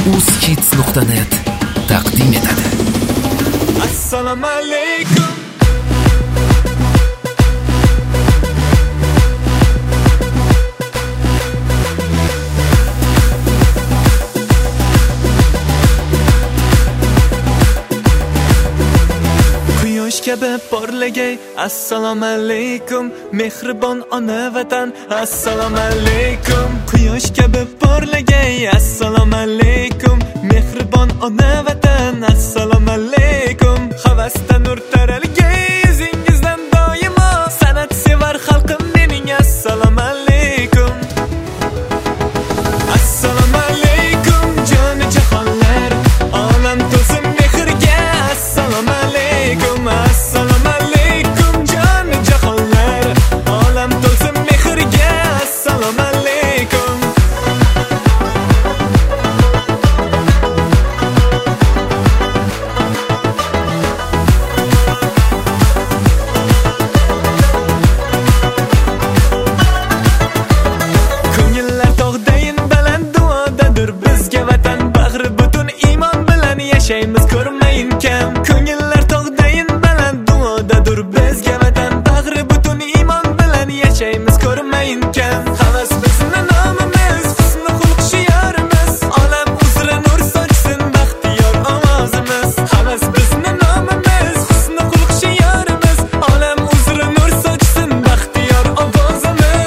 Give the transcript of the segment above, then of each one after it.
uzkids.net taqdim etadi. Assalomu alaykum. Quyosh kabi porlagay, assalomu alaykum. Mehribon ona vatan, assalomu alaykum. Quyosh kabi porlagay, assalomu alaykum. Mehribon ona vatan, assalomu alaykum. Havasdan nur taralgay, yuzingizdan doimo san'at sevar xalqim mening, assalomu alaykum. Assalomu alaykum joni jahonlar, olam to'sin mehrga, assalomu alaykum. Assalomu alaykum joni jahonlar, olam to'sin mehrga, assalomu alaykum. Ko'ngillar tog'dayin baland duodadir bizga vatan, bag'ri butun iymon bilan yashaymiz ko'rmayin kam. Ko'ngillar tog'dayin baland duodadir bizga vatan, bag'ri butun iymon bilan yashaymiz ko'rmayin kam. Havas bizni nomimiz, husni xulq shiorimiz, olam uzra nur sochsin baxtiyor ovozimiz. Havas bizni nomimiz, husni xulq shiorimiz, olam uzra nur sochsin baxtiyor ovozimiz.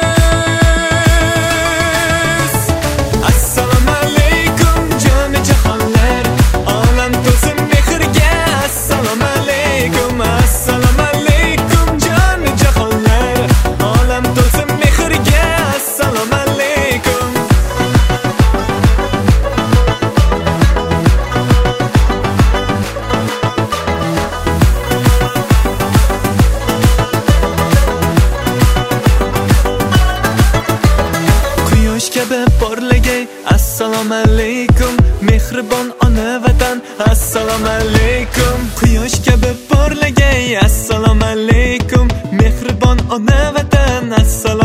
Assalomu alaykum joni jahonlar, olam to'sin mehrga, assalomu alaykum. Assalomu alaykum joni jahonlar, olam to'sin mehrga, assalomu alaykum. Quyosh kabi porlagay, assalomu alaykum. Mehribon ona vatan, assalomu alaykum. Quyosh kabi porlagay, assalomu alaykum. Mehribon ona vatan, assalomu